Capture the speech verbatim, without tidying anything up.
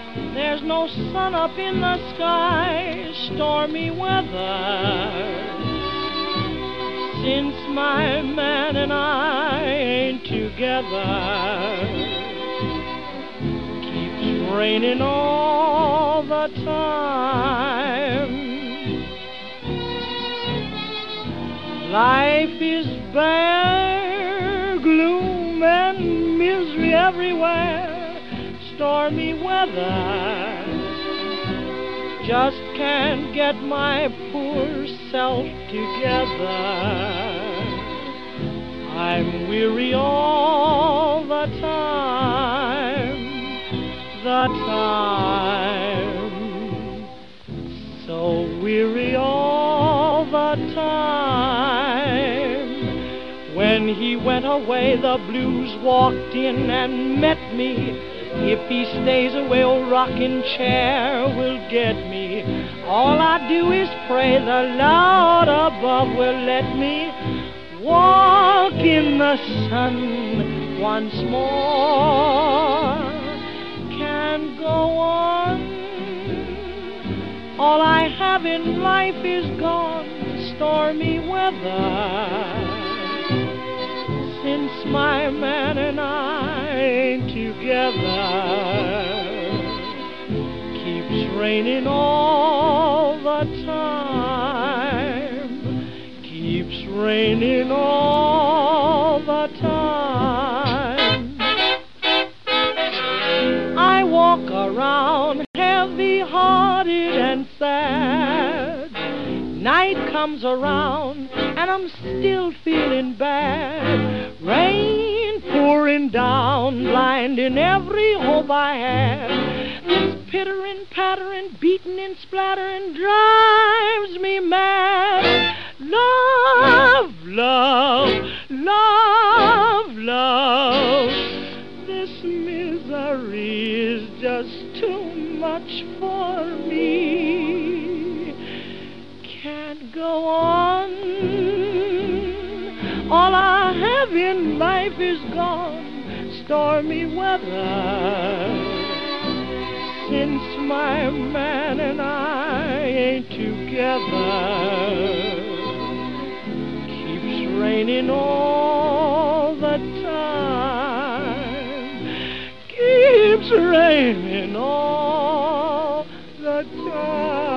There's no sun up in the sky, stormy weather. Since my man and I ain't together, keeps raining all the time. Life is bare, gloom and misery everywhere, stormy weather. Just can't get my poor self together. I'm weary all the time, the time, so weary all the time. When he went away, the blues walked in and met me. If he stays away, old rocking chair will get me. All I do is pray the Lord above will let me walk in the sun once more. Can't go on. All I have in life is gone, stormy weather. Since my man and I ain't together, keeps raining all the time, keeps raining all the time. I walk around heavy-hearted and sad. Night comes around and I'm still feeling bad. Rain pouring down, blinding every hope I had. This pittering, pattering, beating and splattering drives me mad. Love, love, love, love. This misery is just too much for me. Can't go on. All I have in life is gone, stormy weather. Since my man and I ain't together, keeps raining all the time, keeps raining all the time.